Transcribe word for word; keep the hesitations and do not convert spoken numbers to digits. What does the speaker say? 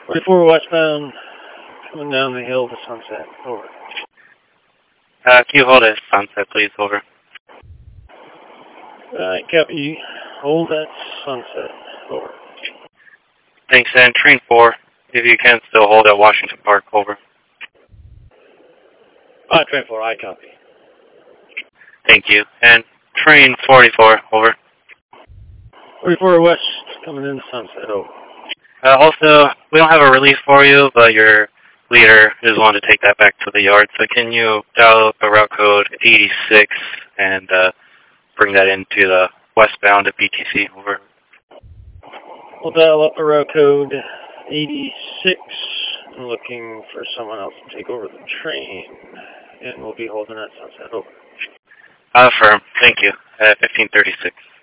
forty-four westbound, coming down the hill to Sunset. Over. Uh, can you hold at Sunset, please? Over. Alright, copy. Hold at Sunset. Over. Thanks, and train four, if you can still hold at Washington Park. Over. Alright, train four, I copy. Thank you. And train forty-four. Over. forty-four west, coming in Sunset. Over. Uh, also, we don't have a relief for you, but your leader is wanting to take that back to the yard. So can you dial up a route code eighty-six and uh, bring that into the westbound at B T C? Over. We'll dial up a route code eighty-six. I'm looking for someone else to take over the train. And we'll be holding at Sunset. Over. Uh, firm. Thank you. Uh, fifteen thirty-six.